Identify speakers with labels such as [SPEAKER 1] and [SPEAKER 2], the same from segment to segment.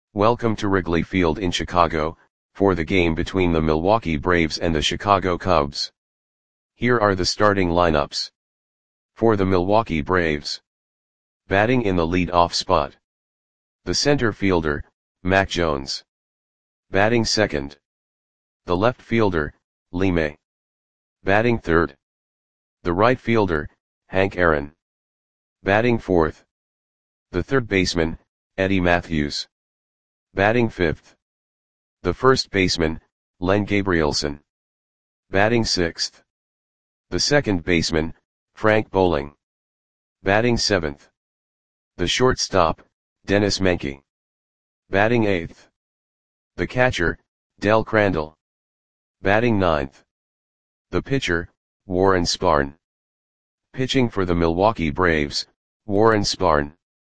[SPEAKER 1] Welcome to Wrigley Field in Chicago, for the game between the Milwaukee Braves and the Chicago Cubs. Here are the starting lineups. For the Milwaukee Braves. Batting in the lead-off spot. The center fielder, Mac Jones. Batting second. The left fielder, Lee May. Batting third. The right fielder, Hank Aaron. Batting fourth. The third baseman, Eddie Mathews. Batting fifth. The first baseman, Len Gabrielson. Batting sixth. The second baseman, Frank Bowling. Batting seventh. The shortstop, Dennis Menke. Batting eighth. The catcher, Del Crandall. Batting ninth. The pitcher, Warren Spahn. Pitching for the Milwaukee Braves, Warren Spahn.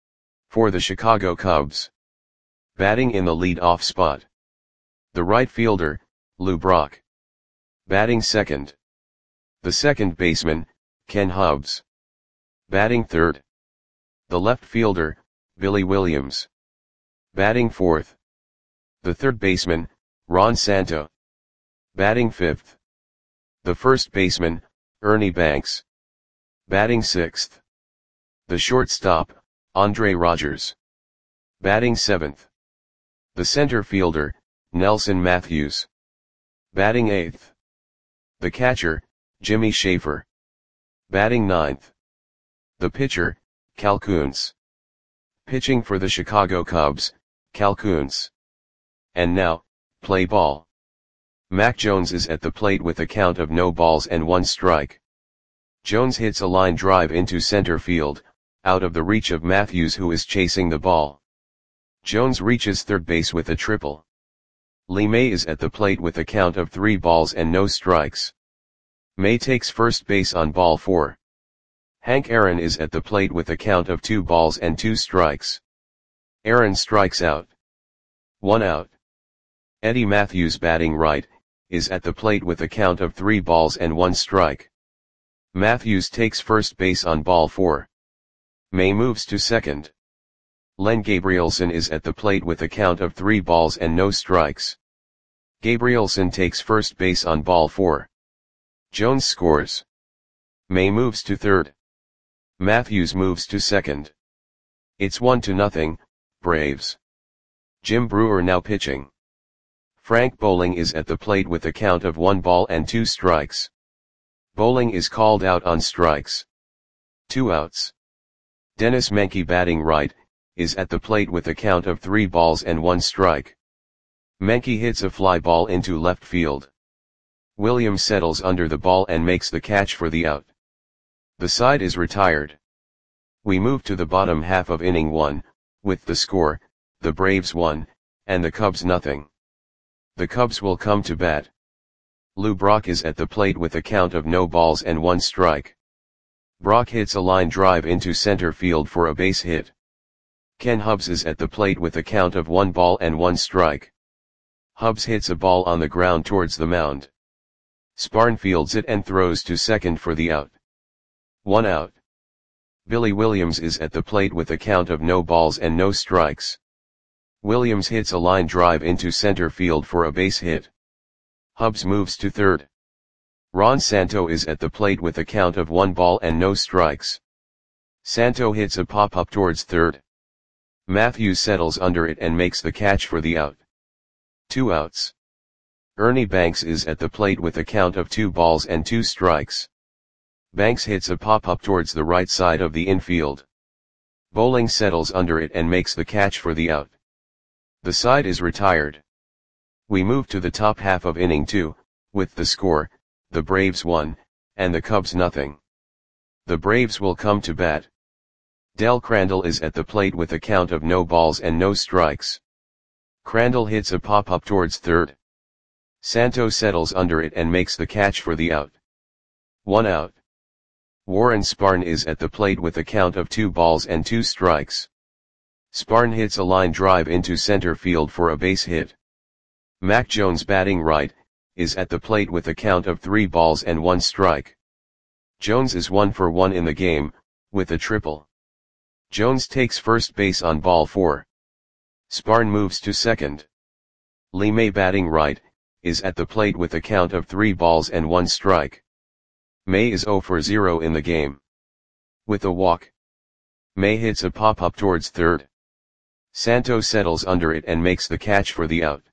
[SPEAKER 1] For the Chicago Cubs. Batting in the lead-off spot. The right fielder, Lou Brock. Batting second. The second baseman, Ken Hubbs. Batting third. The left fielder, Billy Williams. Batting fourth. The third baseman, Ron Santo. Batting fifth. The first baseman, Ernie Banks. Batting sixth. The shortstop, Andre Rogers. Batting seventh. The center fielder, Nelson Matthews. Batting eighth. The catcher, Jimmy Schaefer. Batting ninth. The pitcher, Cal Kuntz. Pitching for the Chicago Cubs, Cal Kuntz. And now, play ball. Mac Jones is at the plate with a count of no balls and one strike. Jones hits a line drive into center field, out of the reach of Matthews, who is chasing the ball. Jones reaches third base with a triple. Lee May is at the plate with a count of 3 balls and no strikes. May takes first base on ball 4. Hank Aaron is at the plate with a count of 2 balls and 2 strikes. Aaron strikes out. 1 out. Eddie Mathews, batting right, is at the plate with a count of 3 balls and 1 strike. Mathews takes first base on ball 4. May moves to second. Len Gabrielson is at the plate with a count of 3 balls and no strikes. Gabrielson takes first base on ball 4. Jones scores. May moves to third. Mathews moves to second. It's 1-0, Braves. Jim Brewer now pitching. Frank Bowling is at the plate with a count of 1 ball and 2 strikes. Bowling is called out on strikes. 2 outs. Dennis Menke, batting right, is at the plate with a count of 3 balls and 1 strike. Menke hits a fly ball into left field. Williams settles under the ball and makes the catch for the out. The side is retired. We move to the bottom half of inning 1, with the score, the Braves 1, and the Cubs 0. The Cubs will come to bat. Lou Brock is at the plate with a count of no balls and 1 strike. Brock hits a line drive into center field for a base hit. Ken Hubbs is at the plate with a count of 1 ball and 1 strike. Hubbs hits a ball on the ground towards the mound. Spahn fields it and throws to second for the out. 1 out. Billy Williams is at the plate with a count of no balls and no strikes. Williams hits a line drive into center field for a base hit. Hubbs moves to third. Ron Santo is at the plate with a count of 1 ball and no strikes. Santo hits a pop-up towards third. Matthews settles under it and makes the catch for the out. 2 outs. Ernie Banks is at the plate with a count of 2 balls and 2 strikes. Banks hits a pop-up towards the right side of the infield. Bowling settles under it and makes the catch for the out. The side is retired. We move to the top half of inning 2, with the score, the Braves 1, and the Cubs 0. The Braves will come to bat. Del Crandall is at the plate with a count of no balls and no strikes. Crandall hits a pop-up towards third. Santo settles under it and makes the catch for the out. 1 out. Warren Spahn is at the plate with a count of 2 balls and 2 strikes. Spahn hits a line drive into center field for a base hit. Mac Jones, batting right, is at the plate with a count of 3 balls and 1 strike. Jones is 1 for 1 in the game, with a triple. Jones takes first base on ball 4. Sparn moves to second. Lee May batting right, is at the plate with a count of 3 balls and 1 strike. May is 0 for 0 in the game. With a walk, May hits a pop-up towards third. Santo settles under it and makes the catch for the out.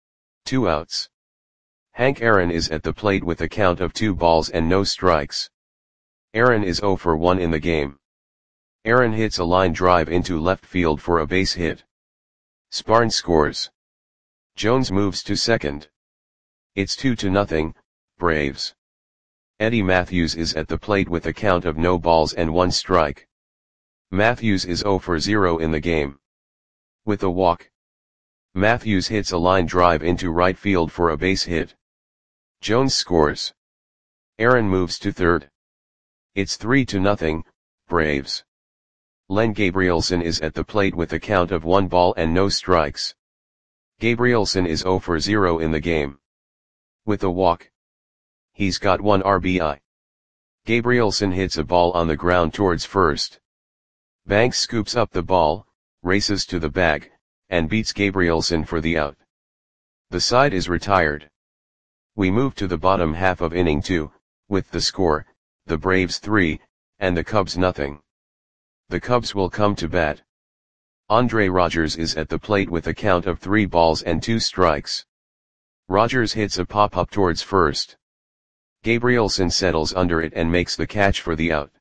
[SPEAKER 1] 2 outs. Hank Aaron is at the plate with a count of 2 balls and no strikes. Aaron is 0 for 1 in the game. Aaron hits a line drive into left field for a base hit. Sparn scores. Jones moves to second. It's 2-0, Braves. Eddie Matthews is at the plate with a count of no balls and 1 strike. Matthews is 0 for 0 in the game. With a walk, Matthews hits a line drive into right field for a base hit. Jones scores. Aaron moves to third. It's 3-0, Braves. Len Gabrielson is at the plate with a count of 1 ball and no strikes. Gabrielson is 0 for 0 in the game. With a walk, he's got 1 RBI. Gabrielson hits a ball on the ground towards first. Banks scoops up the ball, races to the bag, and beats Gabrielson for the out. The side is retired. We move to the bottom half of inning 2, with the score, the Braves 3, and the Cubs 0. The Cubs will come to bat. Andre Rogers is at the plate with a count of 3 balls and 2 strikes. Rogers hits a pop-up towards first. Gabrielson settles under it and makes the catch for the out.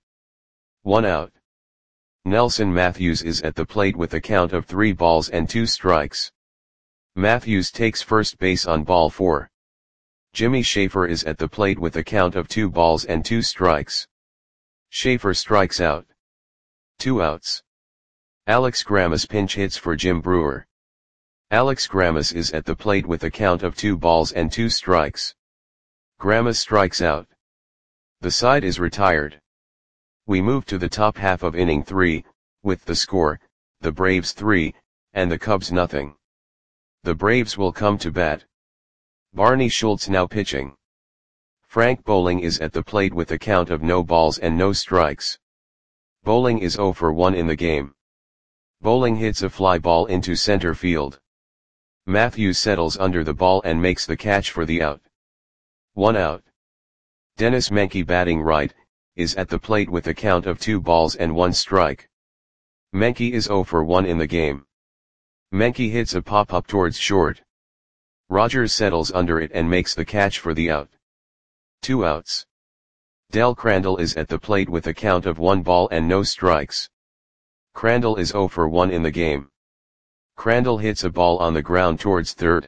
[SPEAKER 1] 1 out. Nelson Matthews is at the plate with a count of 3 balls and 2 strikes. Matthews takes first base on ball 4. Jimmy Schaefer is at the plate with a count of 2 balls and 2 strikes. Schaefer strikes out. 2 outs. Alex Grammas pinch hits for Jim Brewer. Alex Grammas is at the plate with a count of 2 balls and 2 strikes. Grammas strikes out. The side is retired. We move to the top half of inning 3, with the score, the Braves 3, and the Cubs 0. The Braves will come to bat. Barney Schultz now pitching. Frank Bowling is at the plate with a count of no balls and no strikes. Bowling is 0 for 1 in the game. Bowling hits a fly ball into center field. Matthews settles under the ball and makes the catch for the out. 1 out. Dennis Menke batting right, is at the plate with a count of 2 balls and 1 strike. Menke is 0 for 1 in the game. Menke hits a pop-up towards short. Rogers settles under it and makes the catch for the out. 2 outs. Del Crandall is at the plate with a count of 1 ball and no strikes. Crandall is 0 for 1 in the game. Crandall hits a ball on the ground towards third.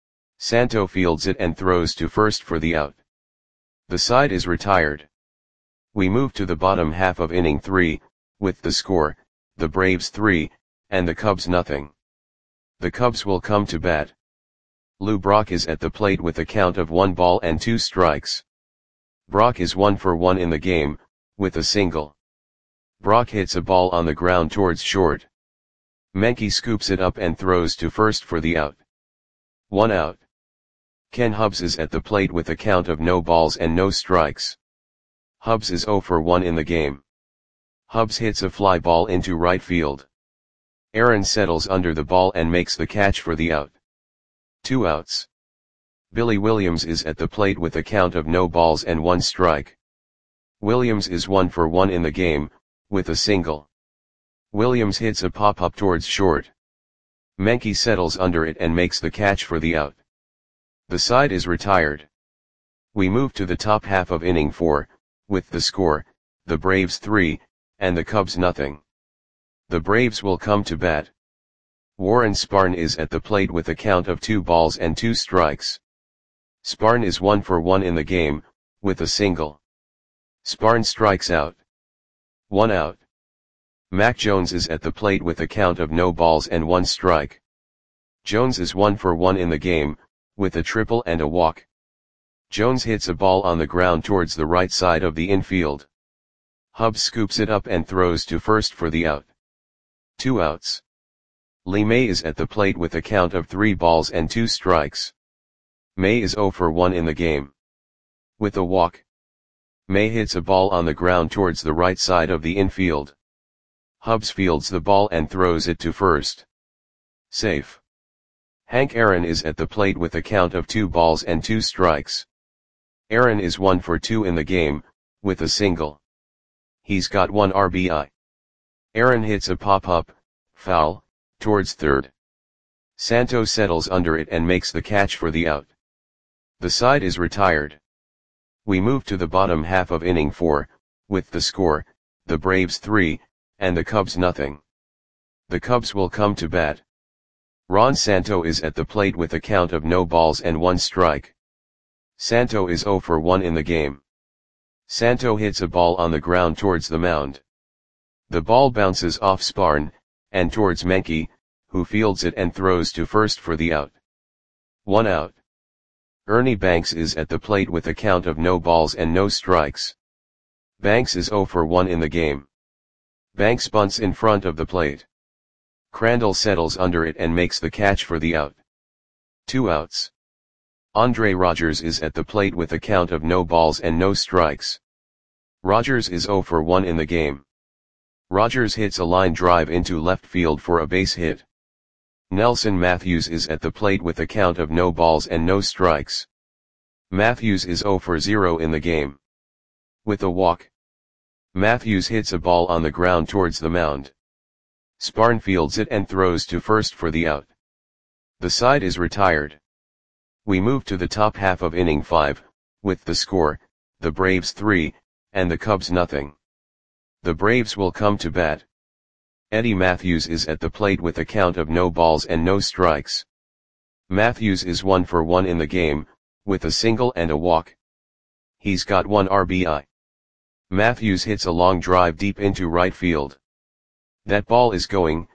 [SPEAKER 1] Santo fields it and throws to first for the out. The side is retired. We move to the bottom half of inning 3, with the score, the Braves 3, and the Cubs 0. The Cubs will come to bat. Lou Brock is at the plate with a count of 1 ball and 2 strikes. Brock is 1 for 1 in the game, with a single. Brock hits a ball on the ground towards short. Menke scoops it up and throws to first for the out. 1 out. Ken Hubbs is at the plate with a count of no balls and no strikes. Hubbs is 0 for 1 in the game. Hubbs hits a fly ball into right field. Aaron settles under the ball and makes the catch for the out. 2 outs. Billy Williams is at the plate with a count of no balls and 1 strike. Williams is 1 for 1 in the game, with a single. Williams hits a pop-up towards short. Menke settles under it and makes the catch for the out. The side is retired. We move to the top half of inning 4, with the score, the Braves 3, and the Cubs 0. The Braves will come to bat. Warren Sparn is at the plate with a count of 2 balls and 2 strikes. Sparn is 1 for 1 in the game, with a single. Sparn strikes out. 1 out. Mac Jones is at the plate with a count of no balls and 1 strike. Jones is 1 for 1 in the game, with a triple and a walk. Jones hits a ball on the ground towards the right side of the infield. Hubbs scoops it up and throws to first for the out. 2 outs. Lee May is at the plate with a count of 3 balls and 2 strikes. May is 0 for 1 in the game. With a walk, May hits a ball on the ground towards the right side of the infield. Hubbs fields the ball and throws it to first. Safe. Hank Aaron is at the plate with a count of 2 balls and 2 strikes. Aaron is 1 for 2 in the game, with a single. He's got 1 RBI. Aaron hits a pop-up, foul, towards third. Santo settles under it and makes the catch for the out. The side is retired. We move to the bottom half of inning 4, with the score, the Braves 3, and the Cubs nothing. The Cubs will come to bat. Ron Santo is at the plate with a count of no balls and 1 strike. Santo is 0 for 1 in the game. Santo hits a ball on the ground towards the mound. The ball bounces off Sparn, and towards Menke, who fields it and throws to first for the out. 1 out. Ernie Banks is at the plate with a count of no balls and no strikes. Banks is 0 for 1 in the game. Banks bunts in front of the plate. Crandall settles under it and makes the catch for the out. 2 outs. Andre Rogers is at the plate with a count of no balls and no strikes. Rogers is 0 for 1 in the game. Rogers hits a line drive into left field for a base hit. Nelson Matthews is at the plate with a count of no balls and no strikes. Matthews is 0 for 0 in the game. With a walk. Matthews hits a ball on the ground towards the mound. Sparn fields it and throws to first for the out. The side is retired. We move to the top half of inning 5, with the score, the Braves 3, and the Cubs nothing. The Braves will come to bat. Eddie Matthews is at the plate with a count of no balls and no strikes. Matthews is 1 for 1 in the game, with a single and a walk. He's got 1 RBI. Matthews hits a long drive deep into right field. That ball is going,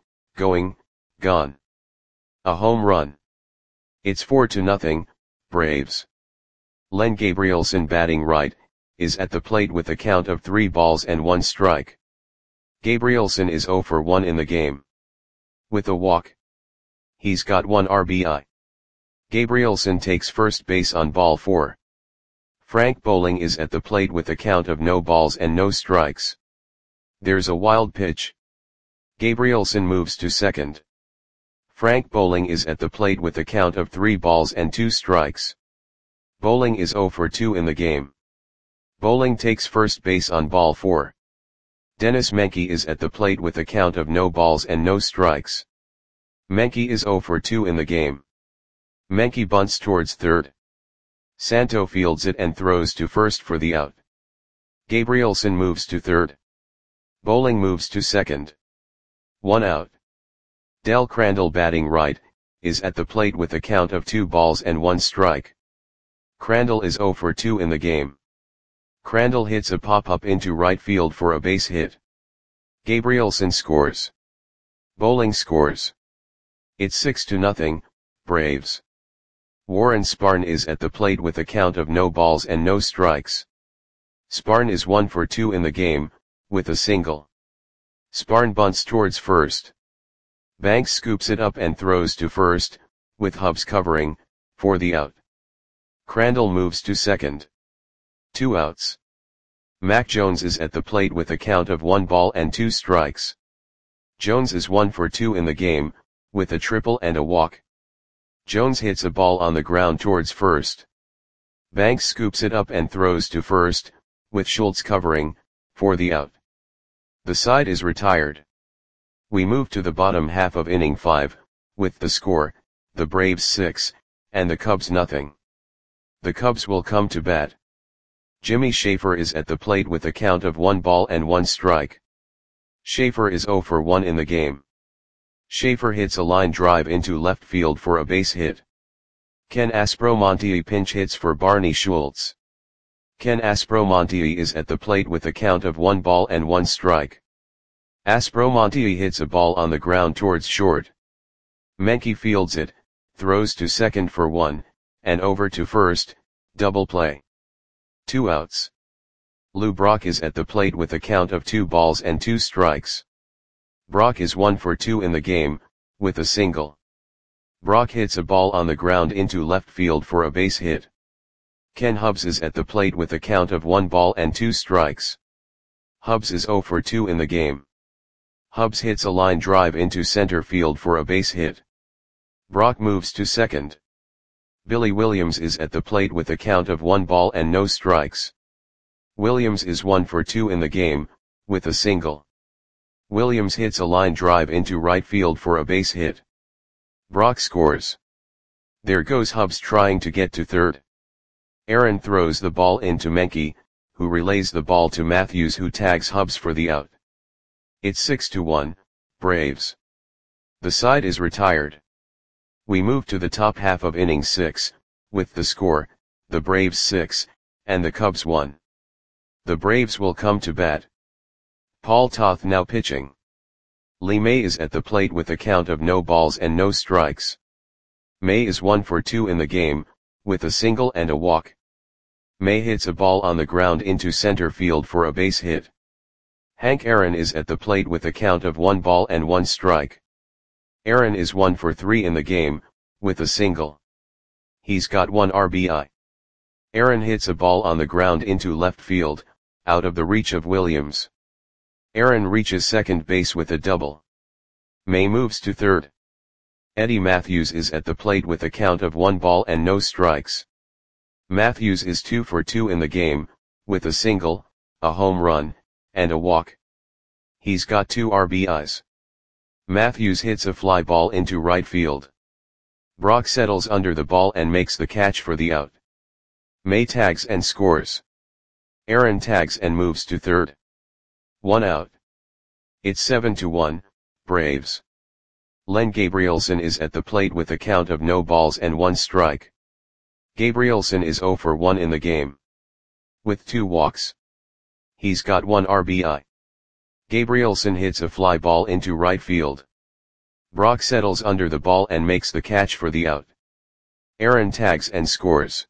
[SPEAKER 1] gone. A home run. It's 4-0, Braves. Len Gabrielson batting right, is at the plate with a count of 3 balls and 1 strike. Gabrielson is 0 for 1 in the game. With a walk. He's got 1 RBI. Gabrielson takes first base on ball 4. Frank Bowling is at the plate with a count of no balls and no strikes. There's a wild pitch. Gabrielson moves to second. Frank Bowling is at the plate with a count of 3 balls and 2 strikes. Bowling is 0 for 2 in the game. Bowling takes first base on ball 4. Dennis Menke is at the plate with a count of no balls and no strikes. Menke is 0 for 2 in the game. Menke bunts towards third. Santo fields it and throws to first for the out. Gabrielson moves to third. Bowling moves to second. 1 out. Del Crandall batting right, is at the plate with a count of 2 balls and 1 strike. Crandall is 0 for 2 in the game. Crandall hits a pop-up into right field for a base hit. Gabrielson scores. Bowling scores. It's 6-0, Braves. Warren Sparn is at the plate with a count of no balls and no strikes. Sparn is 1 for 2 in the game, with a single. Sparn bunts towards first. Banks scoops it up and throws to first, with Hubbs covering, for the out. Crandall moves to second. 2 outs. Mac Jones is at the plate with a count of 1 ball and 2 strikes. Jones is 1 for 2 in the game, with a triple and a walk. Jones hits a ball on the ground towards first. Banks scoops it up and throws to first, with Schultz covering, for the out. The side is retired. We move to the bottom half of inning 5, with the score, the Braves 6, and the Cubs nothing. The Cubs will come to bat. Jimmy Schaefer is at the plate with a count of 1 ball and 1 strike. Schaefer is 0 for 1 in the game. Schaefer hits a line drive into left field for a base hit. Ken Aspromonte pinch hits for Barney Schultz. Ken Aspromonte is at the plate with a count of 1 ball and 1 strike. Aspromonte hits a ball on the ground towards short. Menke fields it, throws to second for 1, and over to first, double play. 2 outs. Lou Brock is at the plate with a count of 2 balls and 2 strikes. Brock is 1 for 2 in the game, with a single. Brock hits a ball on the ground into left field for a base hit. Ken Hubbs is at the plate with a count of 1 ball and 2 strikes. Hubbs is 0 for 2 in the game. Hubbs hits a line drive into center field for a base hit. Brock moves to second. Billy Williams is at the plate with a count of 1 ball and no strikes. Williams is 1 for 2 in the game, with a single. Williams hits a line drive into right field for a base hit. Brock scores. There goes Hubbs trying to get to third. Aaron throws the ball into Menke, who relays the ball to Matthews, who tags Hubbs for the out. It's 6-1, Braves. The side is retired. We move to the top half of inning 6, with the score, the Braves 6, and the Cubs 1. The Braves will come to bat. Paul Toth now pitching. Lee May is at the plate with a count of no balls and no strikes. May is 1 for 2 in the game, with a single and a walk. May hits a ball on the ground into center field for a base hit. Hank Aaron is at the plate with a count of 1 ball and 1 strike. Aaron is 1 for 3 in the game, with a single. He's got 1 RBI. Aaron hits a ball on the ground into left field, out of the reach of Williams. Aaron reaches second base with a double. May moves to third. Eddie Matthews is at the plate with a count of 1 ball and no strikes. Matthews is 2 for 2 in the game, with a single, a home run, and a walk. He's got 2 RBIs. Matthews hits a fly ball into right field. Brock settles under the ball and makes the catch for the out. May tags and scores. Aaron tags and moves to third. 1 out. It's 7-1, Braves. Len Gabrielson is at the plate with a count of no balls and 1 strike. Gabrielson is 0 for 1 in the game, with 2 walks. He's got 1 RBI. Gabrielson hits a fly ball into right field. Brock settles under the ball and makes the catch for the out. Aaron tags and scores.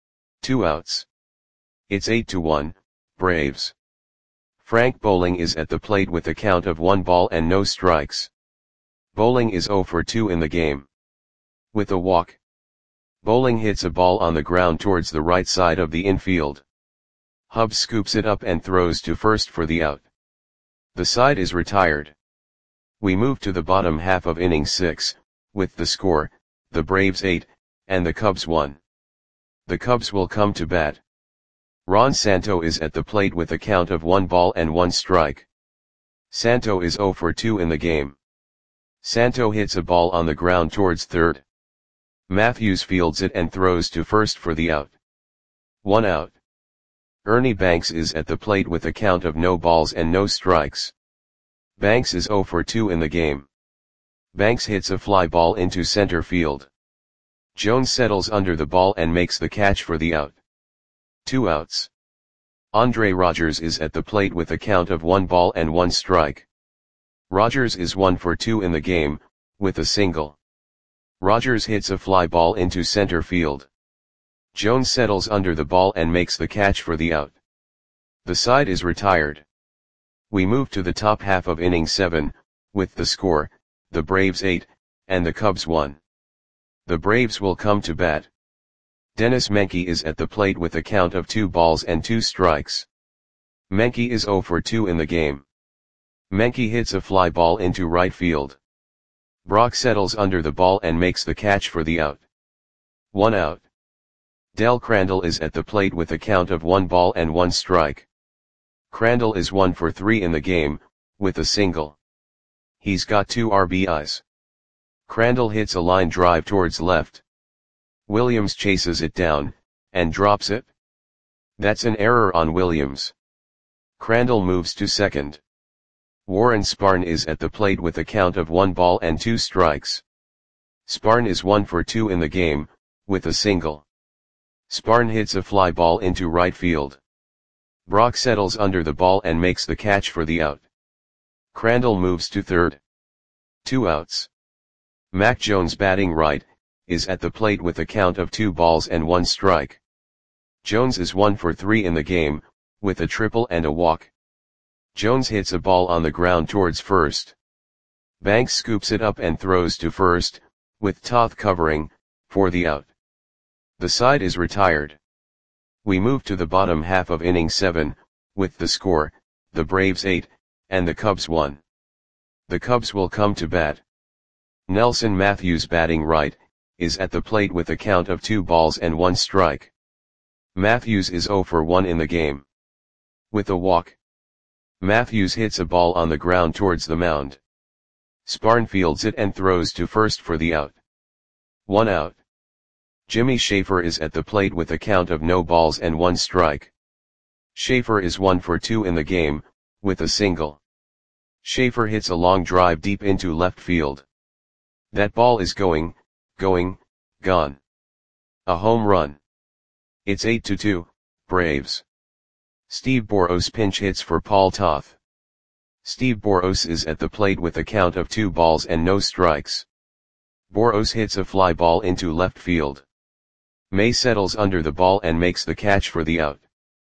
[SPEAKER 1] 2 outs. It's 8-1, Braves. Frank Bowling is at the plate with a count of 1 ball and no strikes. Bowling is 0 for 2 in the game, with a walk. Bowling hits a ball on the ground towards the right side of the infield. Hubbs scoops it up and throws to first for the out. The side is retired. We move to the bottom half of inning 6, with the score, the Braves 8, and the Cubs 1. The Cubs will come to bat. Ron Santo is at the plate with a count of 1 ball and 1 strike. Santo is 0 for 2 in the game. Santo hits a ball on the ground towards third. Matthews fields it and throws to first for the out. 1 out. Ernie Banks is at the plate with a count of no balls and no strikes. Banks is 0 for 2 in the game. Banks hits a fly ball into center field. Jones settles under the ball and makes the catch for the out. 2 outs. Andre Rogers is at the plate with a count of 1 ball and 1 strike. Rogers is 1 for 2 in the game, with a single. Rogers hits a fly ball into center field. Jones settles under the ball and makes the catch for the out. The side is retired. We move to the top half of inning 7, with the score, the Braves 8, and the Cubs 1. The Braves will come to bat. Dennis Menke is at the plate with a count of 2 balls and 2 strikes. Menke is 0 for 2 in the game. Menke hits a fly ball into right field. Brock settles under the ball and makes the catch for the out. 1 out. Del Crandall is at the plate with a count of 1 ball and 1 strike. Crandall is 1 for 3 in the game, with a single. He's got 2 RBIs. Crandall hits a line drive towards left. Williams chases it down, and drops it. That's an error on Williams. Crandall moves to second. Warren Sparn is at the plate with a count of 1 ball and 2 strikes. Sparn is 1 for 2 in the game, with a single. Sparn hits a fly ball into right field. Brock settles under the ball and makes the catch for the out. Crandall moves to third. 2 outs. Mac Jones, batting right, is at the plate with a count of 2 balls and 1 strike. Jones is 1 for 3 in the game, with a triple and a walk. Jones hits a ball on the ground towards first. Banks scoops it up and throws to first, with Toth covering, for the out. The side is retired. We move to the bottom half of inning 7, with the score, the Braves 8, and the Cubs 1. The Cubs will come to bat. Nelson Matthews, batting right, is at the plate with a count of 2 balls and 1 strike. Matthews is 0 for 1 in the game. With a walk, Matthews hits a ball on the ground towards the mound. Sparn fields it and throws to first for the out. 1 out. Jimmy Schaefer is at the plate with a count of no balls and 1 strike. Schaefer is 1 for 2 in the game, with a single. Schaefer hits a long drive deep into left field. That ball is going, gone. A home run. It's 8-2, Braves. Steve Boros pinch hits for Paul Toth. Steve Boros is at the plate with a count of 2 balls and no strikes. Boros hits a fly ball into left field. May settles under the ball and makes the catch for the out.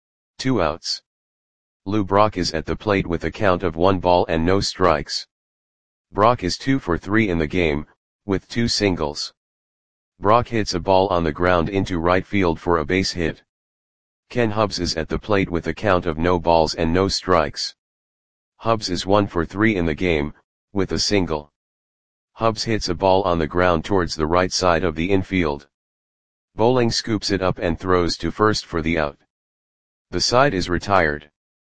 [SPEAKER 1] 2 outs. Lou Brock is at the plate with a count of 1 ball and no strikes. Brock is 2 for 3 in the game, with 2 singles. Brock hits a ball on the ground into right field for a base hit. Ken Hubbs is at the plate with a count of no balls and no strikes. Hubbs is 1 for 3 in the game, with a single. Hubbs hits a ball on the ground towards the right side of the infield. Bowling scoops it up and throws to first for the out. The side is retired.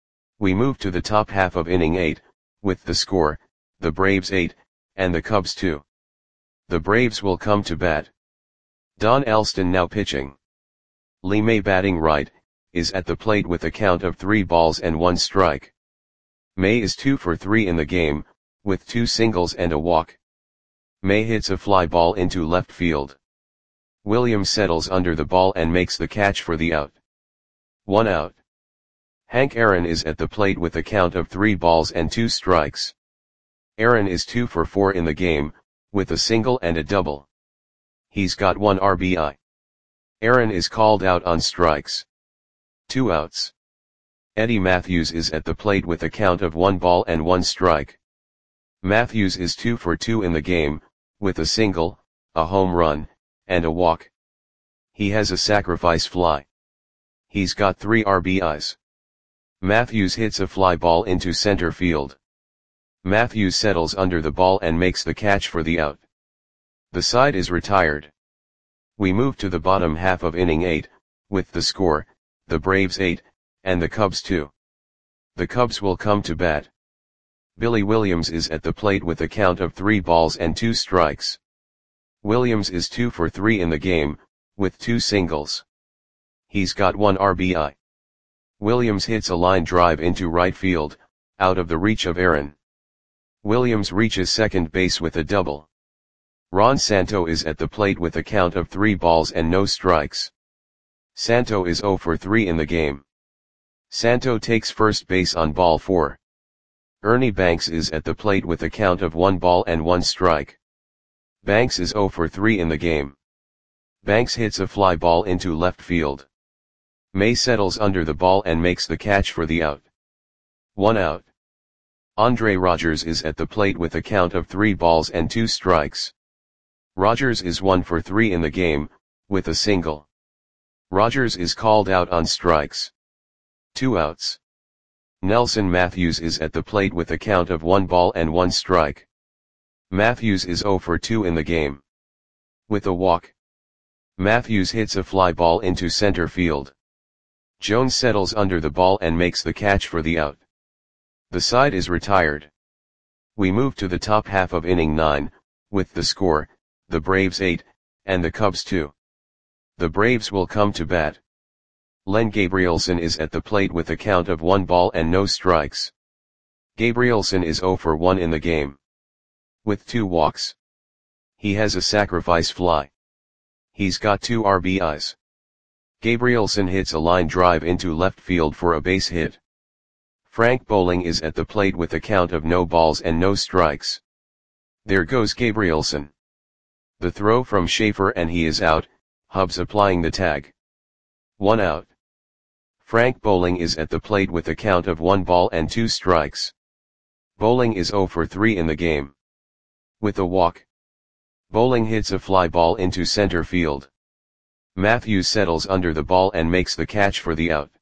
[SPEAKER 1] We move to the top half of inning 8, with the score, the Braves 8, and the Cubs 2. The Braves will come to bat. Don Alston now pitching. Lee May, batting right, is at the plate with a count of 3 balls and 1 strike. May is 2 for 3 in the game, with 2 singles and a walk. May hits a fly ball into left field. Williams settles under the ball and makes the catch for the out. 1 out. Hank Aaron is at the plate with a count of 3 balls and 2 strikes. Aaron is 2 for 4 in the game, with a single and a double. He's got 1 RBI. Aaron is called out on strikes. 2 outs. Eddie Matthews is at the plate with a count of 1 ball and 1 strike. Matthews is 2 for 2 in the game, with a single, a home run, and a walk. He has a sacrifice fly. He's got 3 RBIs. Matthews hits a fly ball into center field. Matthews settles under the ball and makes the catch for the out. The side is retired. We move to the bottom half of inning 8, with the score, the Braves 8, and the Cubs 2. The Cubs will come to bat. Billy Williams is at the plate with a count of 3 balls and 2 strikes. Williams is 2 for 3 in the game, with 2 singles. He's got 1 RBI. Williams hits a line drive into right field, out of the reach of Aaron. Williams reaches second base with a double. Ron Santo is at the plate with a count of 3 balls and no strikes. Santo is 0 for 3 in the game. Santo takes first base on ball 4. Ernie Banks is at the plate with a count of 1 ball and 1 strike. Banks is 0 for 3 in the game. Banks hits a fly ball into left field. May settles under the ball and makes the catch for the out. 1 out. Andre Rogers is at the plate with a count of 3 balls and 2 strikes. Rogers is 1 for 3 in the game, with a single. Rogers is called out on strikes. 2 outs. Nelson Matthews is at the plate with a count of 1 ball and 1 strike. Matthews is 0 for 2 in the game. With a walk, Matthews hits a fly ball into center field. Jones settles under the ball and makes the catch for the out. The side is retired. We move to the top half of inning 9, with the score, the Braves 8, and the Cubs 2. The Braves will come to bat. Len Gabrielson is at the plate with a count of 1 ball and no strikes. Gabrielson is 0 for 1 in the game. With 2 walks. He has a sacrifice fly. He's got 2 RBIs. Gabrielson hits a line drive into left field for a base hit. Frank Bowling is at the plate with a count of no balls and no strikes. There goes Gabrielson. The throw from Schaefer and he is out, Hubbs applying the tag. 1 out. Frank Bowling is at the plate with a count of 1 ball and 2 strikes. Bowling is 0 for 3 in the game. With a walk, Bowling hits a fly ball into center field. Matthews settles under the ball and makes the catch for the out.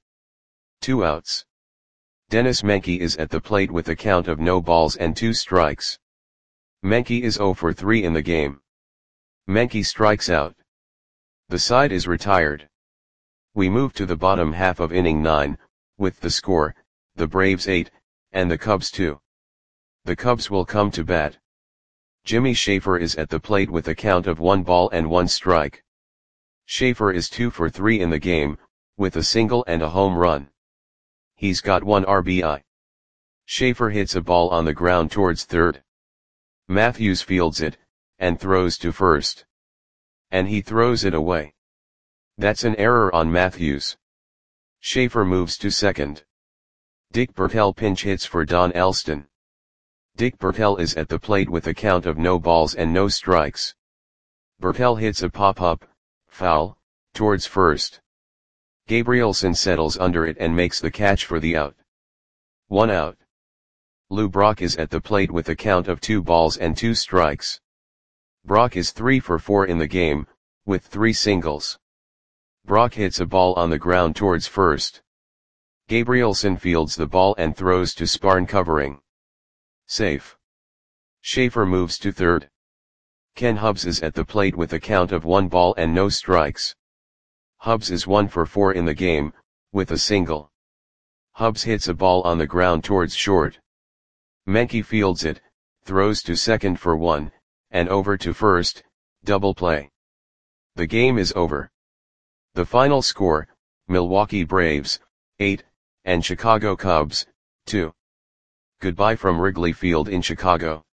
[SPEAKER 1] 2 outs. Dennis Menke is at the plate with a count of no balls and 2 strikes. Menke is 0 for 3 in the game. Menke strikes out. The side is retired. We move to the bottom half of inning 9, with the score, the Braves 8, and the Cubs 2. The Cubs will come to bat. Jimmy Schaefer is at the plate with a count of 1 ball and 1 strike. Schaefer is 2 for 3 in the game, with a single and a home run. He's got 1 RBI. Schaefer hits a ball on the ground towards third. Matthews fields it, and throws to first. And he throws it away. That's an error on Matthews. Schaefer moves to second. Dick Bertel pinch hits for Don Elston. Dick Bertel is at the plate with a count of no balls and no strikes. Bertel hits a pop-up, foul, towards first. Gabrielson settles under it and makes the catch for the out. 1 out. Lou Brock is at the plate with a count of 2 balls and 2 strikes. Brock is 3 for 4 in the game, with 3 singles. Brock hits a ball on the ground towards first. Gabrielson fields the ball and throws to Sparn covering. Safe. Schaefer moves to third. Ken Hubbs is at the plate with a count of 1 ball and no strikes. Hubbs is 1 for 4 in the game, with a single. Hubbs hits a ball on the ground towards short. Menke fields it, throws to second for 1, and over to first, double play. The game is over. The final score, Milwaukee Braves, 8, and Chicago Cubs, 2. Goodbye from Wrigley Field in Chicago.